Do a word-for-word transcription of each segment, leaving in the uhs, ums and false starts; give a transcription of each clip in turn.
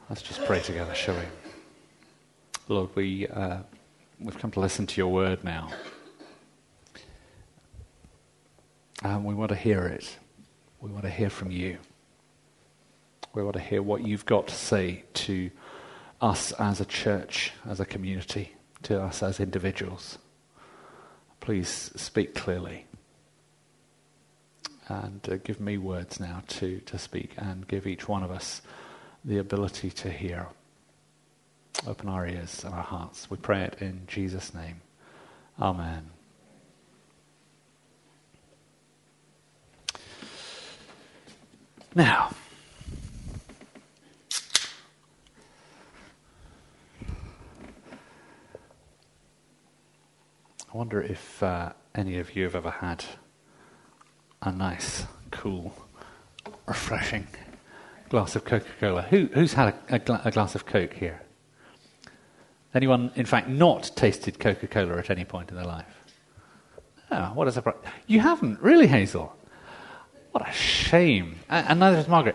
Let's just pray together, shall we? Lord, we, uh, we've come to listen to your word now. And we want to hear it. We want to hear from you. We want to hear what you've got to say to us as a church, as a community, to us as individuals. Please speak clearly. And uh, give me words now to, to speak, and give each one of us the ability to hear. Open our ears and our hearts. We pray it in Jesus' name. Amen. Now, I wonder if uh, any of you have ever had a nice, cool, refreshing glass of Coca-Cola. Who, who's had a, a, gla- a glass of Coke here? Anyone, in fact, not tasted Coca-Cola at any point in their life? Oh, what a surprise. You haven't, really, Hazel? What a shame. And, and neither has Margaret.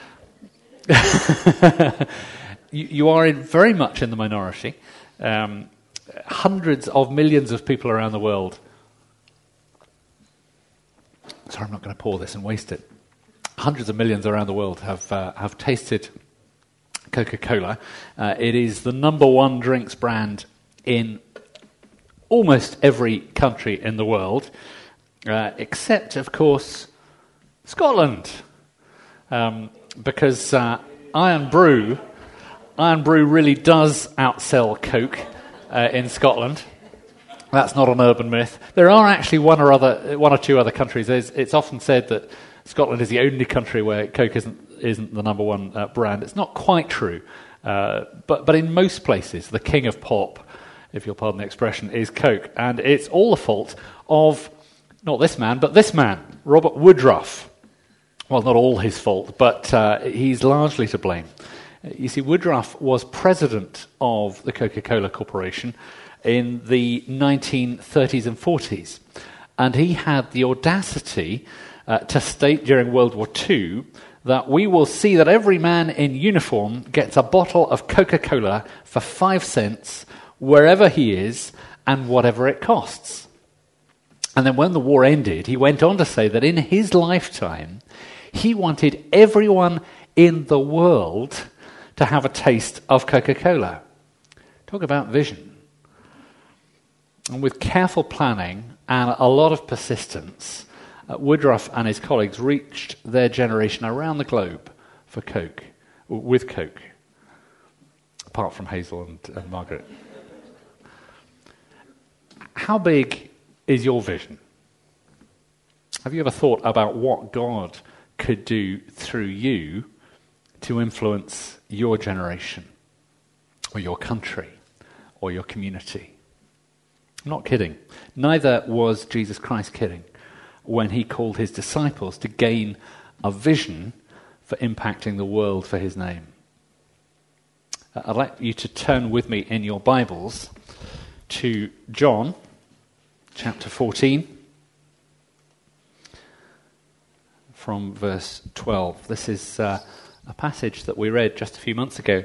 you, you are in very much in the minority. Um, hundreds of millions of people around the world. Sorry, I'm not going to pour this and waste it. Hundreds of millions around the world have uh, have tasted Coca-Cola. Uh, it is the number one drinks brand in almost every country in the world, uh, except, of course, Scotland. Um, because uh, Iron Brew, Iron Brew really does outsell Coke uh, in Scotland. That's not an urban myth. There are actually one or other, one or two other countries. There's, it's often said that Scotland is the only country where Coke isn't isn't the number one uh, brand. It's not quite true, uh, but but in most places, the king of pop, if you'll pardon the expression, is Coke, and it's all the fault of not this man, but this man, Robert Woodruff. Well, not all his fault, but uh, he's largely to blame. You see, Woodruff was president of the Coca-Cola Corporation in the nineteen thirties and forties, and he had the audacity uh, to state during World War Two that we will see that every man in uniform gets a bottle of Coca-Cola for five cents wherever he is and whatever it costs. And then when the war ended, he went on to say that in his lifetime, he wanted everyone in the world to have a taste of Coca-Cola. Talk about vision. And with careful planning and a lot of persistence, uh, Woodruff and his colleagues reached their generation around the globe for Coke, with Coke, apart from Hazel and, and Margaret. How big is your vision? Have you ever thought about what God could do through you to influence your generation, or your country, or your community? I'm not kidding. Neither was Jesus Christ kidding when he called his disciples to gain a vision for impacting the world for his name. Uh, I'd like you to turn with me in your Bibles to John chapter fourteen, from verse twelve. This is uh, a passage that we read just a few months ago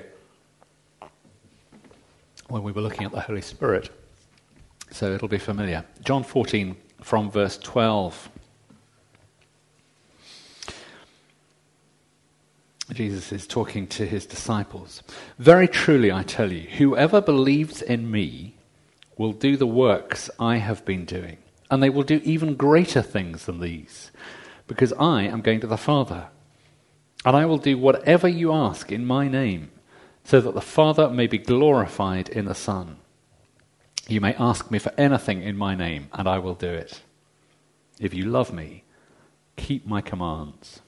when we were looking at the Holy Spirit. So it'll be familiar. John fourteen from verse twelve. Jesus is talking to his disciples. Very truly I tell you, whoever believes in me will do the works I have been doing, and they will do even greater things than these, because I am going to the Father. And I will do whatever you ask in my name, so that the Father may be glorified in the Son. You may ask me for anything in my name, and I will do it. If you love me, keep my commands.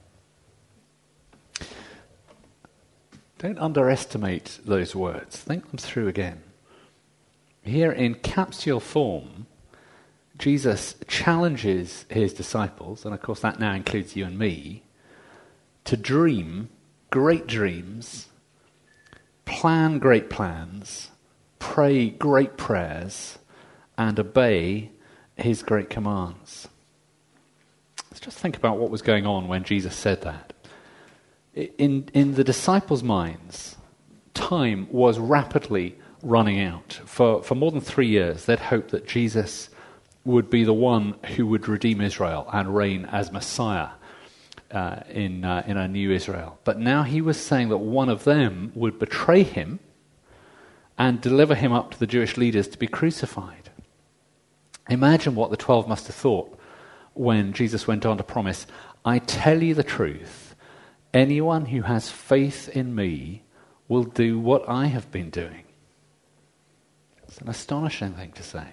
Don't underestimate those words. Think them through again. Here in capsule form, Jesus challenges his disciples, and of course that now includes you and me, to dream great dreams, plan great plans, pray great prayers, and obey his great commands. Let's just think about what was going on when Jesus said that. In, in the disciples' minds, time was rapidly running out. For, for more than three years, they'd hoped that Jesus would be the one who would redeem Israel and reign as Messiah uh, in, uh, in a new Israel. But now he was saying that one of them would betray him and deliver him up to the Jewish leaders to be crucified. Imagine what the twelve must have thought when Jesus went on to promise, "I tell you the truth, anyone who has faith in me will do what I have been doing." It's an astonishing thing to say.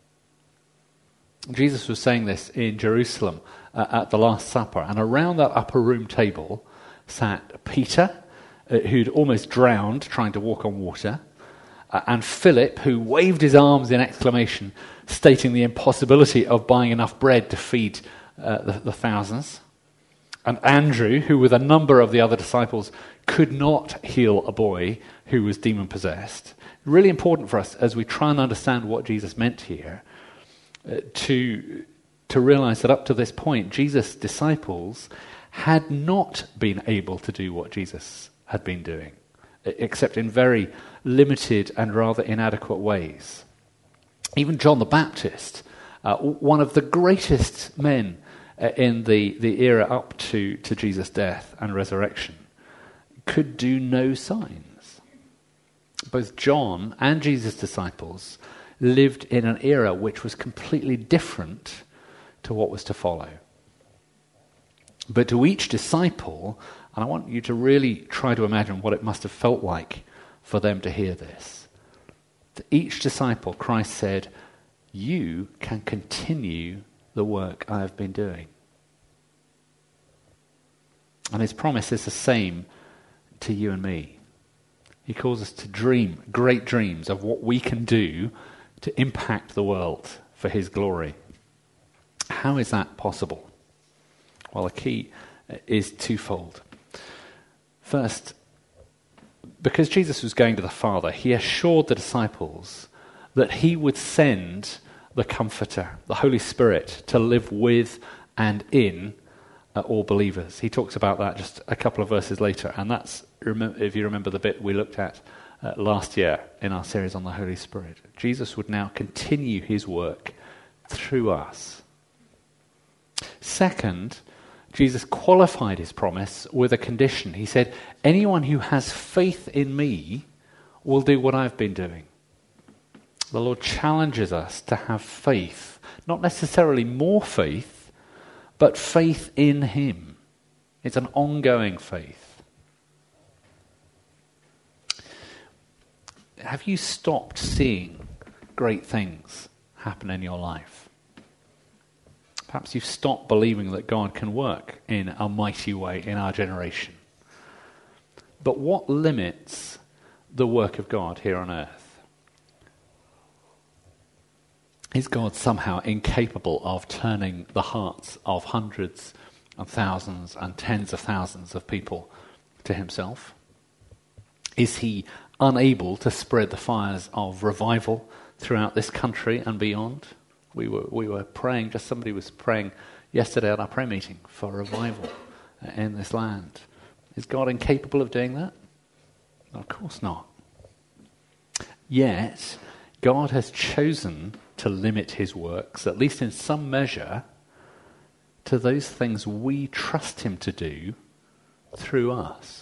Jesus was saying this in Jerusalem uh, at the Last Supper, and around that upper room table sat Peter, uh, who'd almost drowned trying to walk on water, uh, and Philip, who waved his arms in exclamation, stating the impossibility of buying enough bread to feed uh, the, the thousands, and Andrew, who with a number of the other disciples could not heal a boy who was demon-possessed. Really important for us as we try and understand what Jesus meant here, uh, to, to realize that up to this point, Jesus' disciples had not been able to do what Jesus had been doing, except in very limited and rather inadequate ways. Even John the Baptist, uh, one of the greatest men uh, in the, the era up to, to Jesus' death and resurrection, could do no signs. Both John and Jesus' disciples lived in an era which was completely different to what was to follow. But to each disciple, and I want you to really try to imagine what it must have felt like for them to hear this. To each disciple, Christ said, "You can continue the work I have been doing." And his promise is the same to you and me. He calls us to dream great dreams of what we can do to impact the world for his glory. How is that possible? Well, the key is twofold. First, because Jesus was going to the Father, he assured the disciples that he would send the Comforter, the Holy Spirit, to live with and in uh, all believers. He talks about that just a couple of verses later, and that's, if you remember the bit we looked at uh, last year in our series on the Holy Spirit. Jesus would now continue his work through us. Second, Jesus qualified his promise with a condition. He said, "Anyone who has faith in me will do what I've been doing." The Lord challenges us to have faith, not necessarily more faith, but faith in him. It's an ongoing faith. Have you stopped seeing great things happen in your life? Perhaps you've stopped believing that God can work in a mighty way in our generation. But what limits the work of God here on earth? Is God somehow incapable of turning the hearts of hundreds and thousands and tens of thousands of people to himself? Is he unable to spread the fires of revival throughout this country and beyond? We were we were praying, just somebody was praying yesterday at our prayer meeting for revival in this land. Is God incapable of doing that? Of course not. Yet, God has chosen to limit his works, at least in some measure, to those things we trust him to do through us.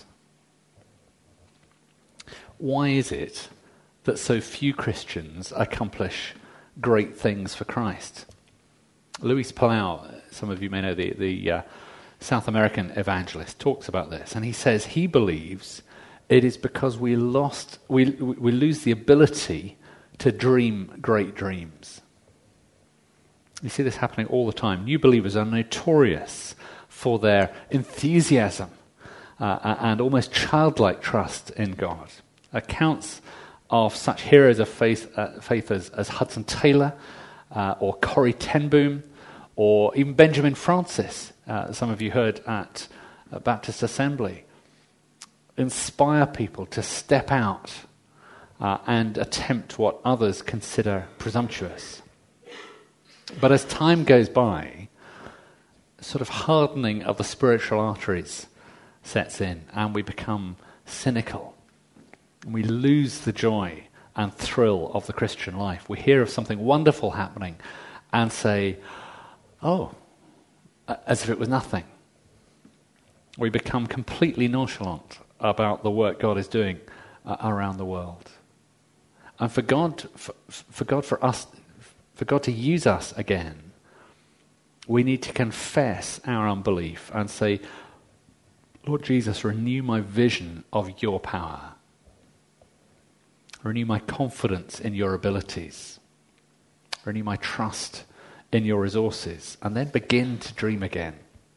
Why is it that so few Christians accomplish great things for Christ? Luis Palau, some of you may know, the, the uh, South American evangelist, talks about this, and he says he believes it is because we lost, we we lose the ability to dream great dreams. You see this happening all the time. New believers are notorious for their enthusiasm uh, and almost childlike trust in God. Accounts of such heroes of faith, uh, faith as, as Hudson Taylor uh, or Corrie ten Boom or even Benjamin Francis, uh, some of you heard at uh, Baptist Assembly, inspire people to step out uh, and attempt what others consider presumptuous. But as time goes by, sort of hardening of the spiritual arteries sets in and we become cynical. We lose the joy and thrill of the Christian life. We hear of something wonderful happening and say, oh, as if it was nothing. We become completely nonchalant about the work God is doing uh, around the world. And for God, for, for God, for us, for God to use us again, we need to confess our unbelief and say, Lord Jesus, renew my vision of your power. Renew my confidence in your abilities. Renew my trust in your resources. And then begin to dream again.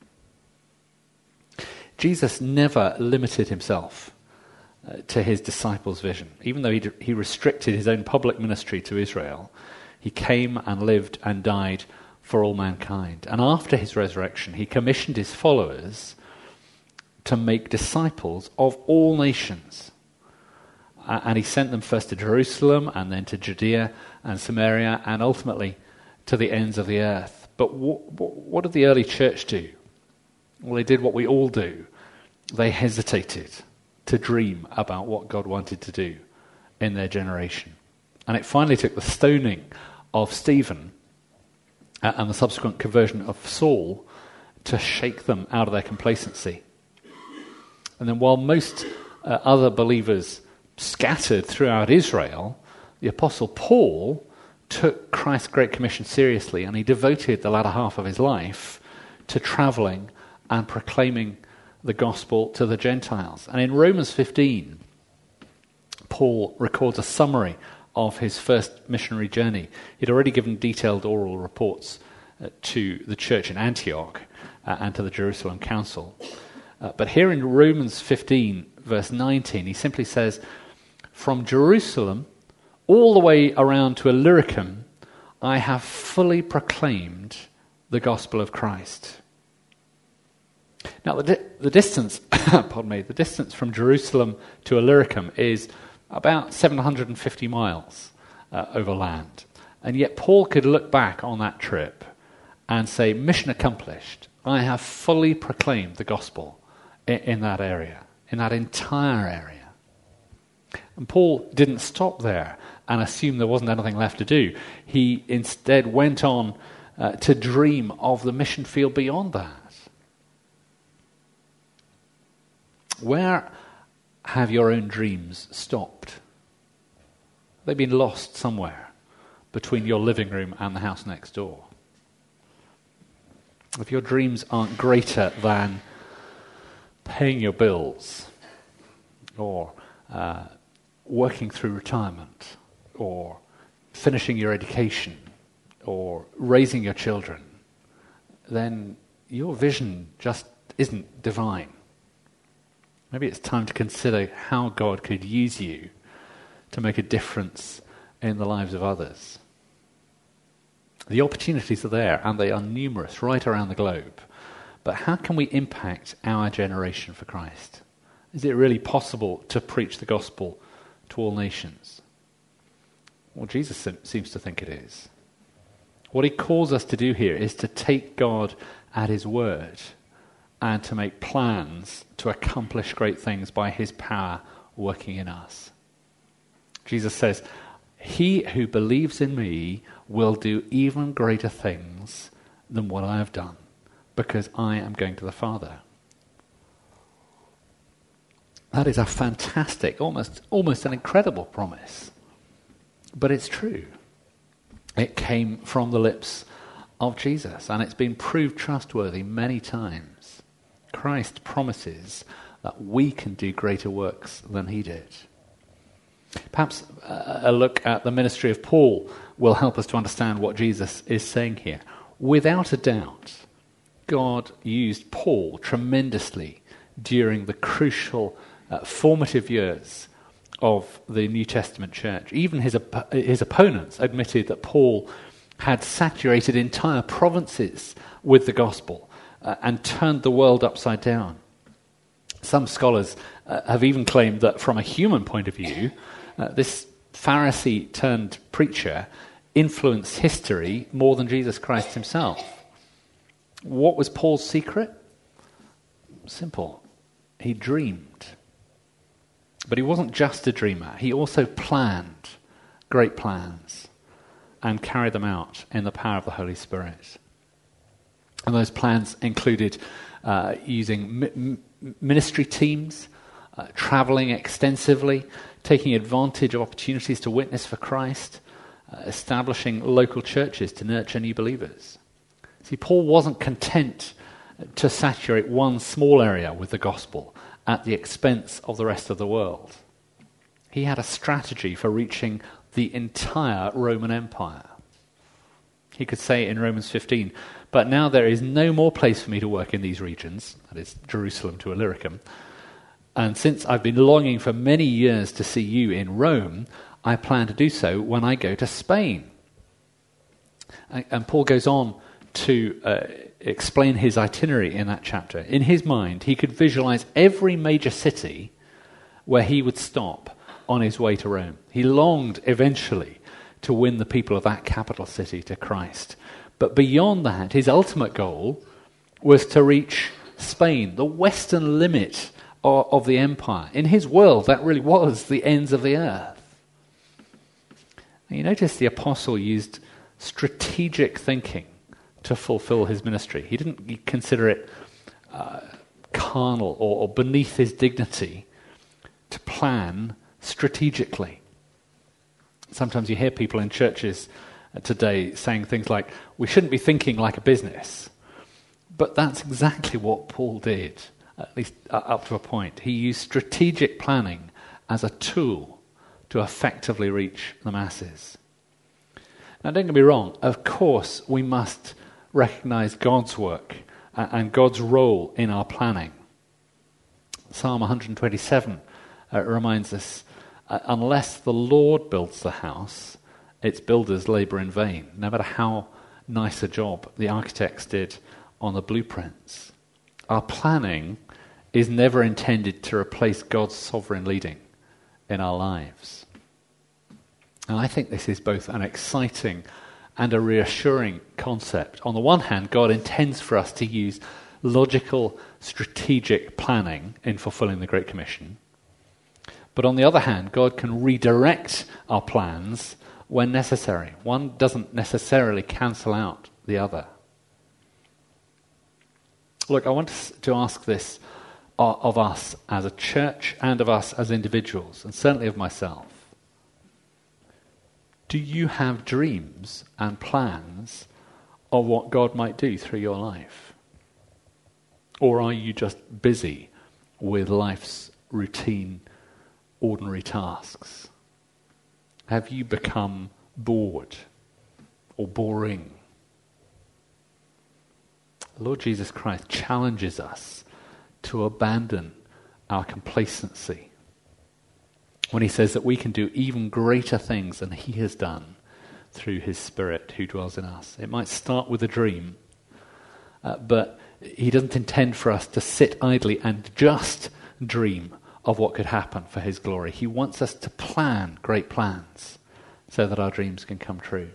Jesus never limited himself uh, to his disciples' vision. Even though he, d- he restricted his own public ministry to Israel, he came and lived and died for all mankind. And after his resurrection, he commissioned his followers to make disciples of all nations. Uh, and he sent them first to Jerusalem, and then to Judea and Samaria, and ultimately to the ends of the earth. But w- w- what did the early church do? Well, they did what we all do. They hesitated to dream about what God wanted to do in their generation. And it finally took the stoning of Stephen uh, and the subsequent conversion of Saul to shake them out of their complacency. And then while most uh, other believers scattered throughout Israel, the Apostle Paul took Christ's Great Commission seriously, and he devoted the latter half of his life to traveling and proclaiming the gospel to the Gentiles. And in Romans fifteen, Paul records a summary of his first missionary journey. He'd already given detailed oral reports uh, to the church in Antioch uh, and to the Jerusalem Council. Uh, but here in Romans fifteen, verse nineteen, he simply says, "From Jerusalem all the way around to Illyricum, I have fully proclaimed the gospel of Christ." Now, the, di- the distance, pardon me, the distance from Jerusalem to Illyricum is about seven hundred fifty miles uh, over land. And yet Paul could look back on that trip and say, mission accomplished. I have fully proclaimed the gospel in, in that area, in that entire area. And Paul didn't stop there and assume there wasn't anything left to do. He instead went on uh, to dream of the mission field beyond that. Where have your own dreams stopped? They've been lost somewhere between your living room and the house next door. If your dreams aren't greater than paying your bills, or uh, working through retirement, or finishing your education, or raising your children, then your vision just isn't divine. Maybe it's time to consider how God could use you to make a difference in the lives of others. The opportunities are there, and they are numerous right around the globe. But how can we impact our generation for Christ? Is it really possible to preach the gospel to all nations? Well, Jesus seems to think it is. What he calls us to do here is to take God at his word and to make plans to accomplish great things by his power working in us. Jesus says, "He who believes in me will do even greater things than what I have done, because I am going to the Father." That is a fantastic, almost, almost an incredible promise. But it's true. It came from the lips of Jesus, and it's been proved trustworthy many times. Christ promises that we can do greater works than he did. Perhaps a look at the ministry of Paul will help us to understand what Jesus is saying here. Without a doubt, God used Paul tremendously during the crucial, uh, formative years of the New Testament church. Even his, op- his opponents admitted that Paul had saturated entire provinces with the gospel Uh, and turned the world upside down. Some scholars uh, have even claimed that from a human point of view, uh, this Pharisee-turned-preacher influenced history more than Jesus Christ himself. What was Paul's secret? Simple. He dreamed. But he wasn't just a dreamer. He also planned great plans and carried them out in the power of the Holy Spirit. And those plans included uh, using mi- ministry teams, uh, traveling extensively, taking advantage of opportunities to witness for Christ, uh, establishing local churches to nurture new believers. See, Paul wasn't content to saturate one small area with the gospel at the expense of the rest of the world. He had a strategy for reaching the entire Roman Empire. He could say in Romans fifteen, "But now there is no more place for me to work in these regions," that is Jerusalem to Illyricum, "and since I've been longing for many years to see you in Rome, I plan to do so when I go to Spain." And, and Paul goes on to uh, explain his itinerary in that chapter. In his mind, he could visualize every major city where he would stop on his way to Rome. He longed eventually to win the people of that capital city to Christ. But beyond that, his ultimate goal was to reach Spain, the western limit of, of the empire. In his world, that really was the ends of the earth. And you notice the apostle used strategic thinking to fulfill his ministry. He didn't consider it uh, carnal or, or beneath his dignity to plan strategically. Sometimes you hear people in churches today saying things like, "We shouldn't be thinking like a business." But that's exactly what Paul did, at least uh, up to a point. He used strategic planning as a tool to effectively reach the masses. Now, don't get me wrong, of course we must recognize God's work and God's role in our planning. Psalm one twenty-seven uh, reminds us, uh, unless the Lord builds the house, its builders labor in vain, no matter how nice a job the architects did on the blueprints. Our planning is never intended to replace God's sovereign leading in our lives. And I think this is both an exciting and a reassuring concept. On the one hand, God intends for us to use logical, strategic planning in fulfilling the Great Commission. But on the other hand, God can redirect our plans when necessary. One doesn't necessarily cancel out the other. Look, I want to ask this of us as a church and of us as individuals, and certainly of myself. Do you have dreams and plans of what God might do through your life? Or are you just busy with life's routine, ordinary tasks? Have you become bored or boring? Lord Jesus Christ challenges us to abandon our complacency when he says that we can do even greater things than he has done through his Spirit who dwells in us. It might start with a dream, uh, but he doesn't intend for us to sit idly and just dream of what could happen for his glory. He wants us to plan great plans so that our dreams can come true.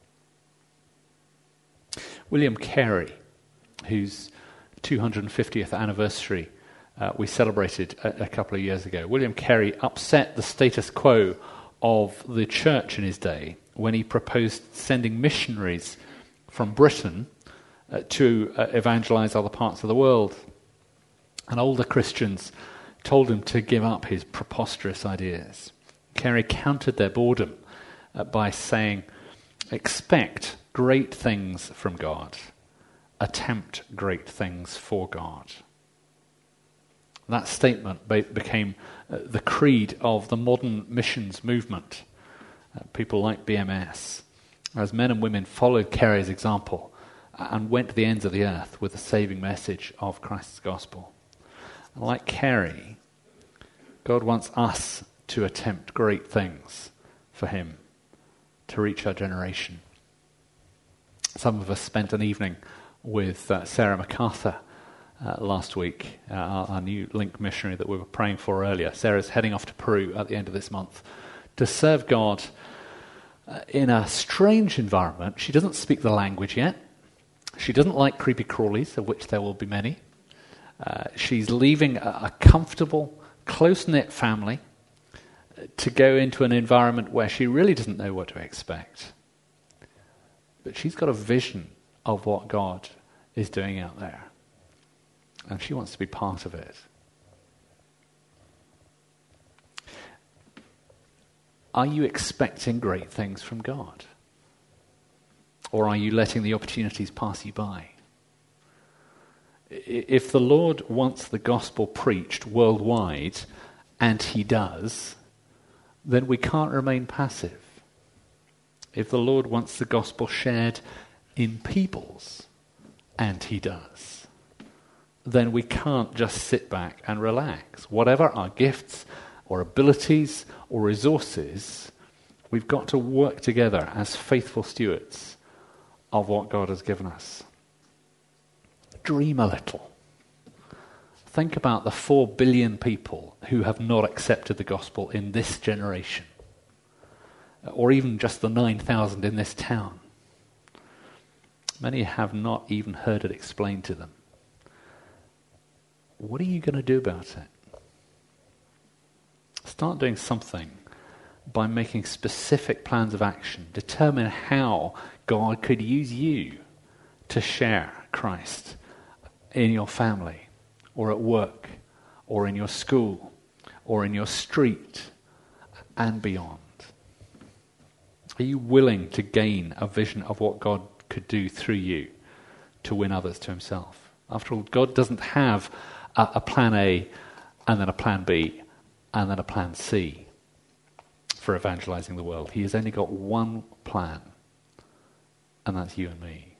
William Carey, whose two hundred fiftieth anniversary uh, we celebrated a, a couple of years ago, William Carey upset the status quo of the church in his day when he proposed sending missionaries from Britain uh, to uh, evangelize other parts of the world. And older Christians told him to give up his preposterous ideas. Carey countered their boredom uh, by saying, "Expect great things from God. Attempt great things for God." That statement be- became uh, the creed of the modern missions movement. Uh, people like B M S, as men and women followed Carey's example and went to the ends of the earth with the saving message of Christ's gospel. And like Carey, God wants us to attempt great things for him, to reach our generation. Some of us spent an evening with uh, Sarah MacArthur uh, last week, uh, our, our new Link missionary that we were praying for earlier. Sarah's heading off to Peru at the end of this month to serve God uh, in a strange environment. She doesn't speak the language yet. She doesn't like creepy crawlies, of which there will be many. Uh, she's leaving a, a comfortable, close-knit family to go into an environment where she really doesn't know what to expect. But she's got a vision of what God is doing out there. And she wants to be part of it. Are you expecting great things from God? Or are you letting the opportunities pass you by? If the Lord wants the gospel preached worldwide, and he does, then we can't remain passive. If the Lord wants the gospel shared in peoples, and he does, then we can't just sit back and relax. Whatever our gifts or abilities or resources, we've got to work together as faithful stewards of what God has given us. Dream a little. Think about the four billion people who have not accepted the gospel in this generation, or even just the nine thousand in this town. Many have not even heard it explained to them. What are you going to do about it? Start doing something by making specific plans of action. Determine how God could use you to share Christ in your family, or at work, or in your school, or in your street, and beyond. Are you willing to gain a vision of what God could do through you to win others to himself? After all, God doesn't have a, a plan A, and then a plan B, and then a plan C for evangelizing the world. He has only got one plan, and that's you and me.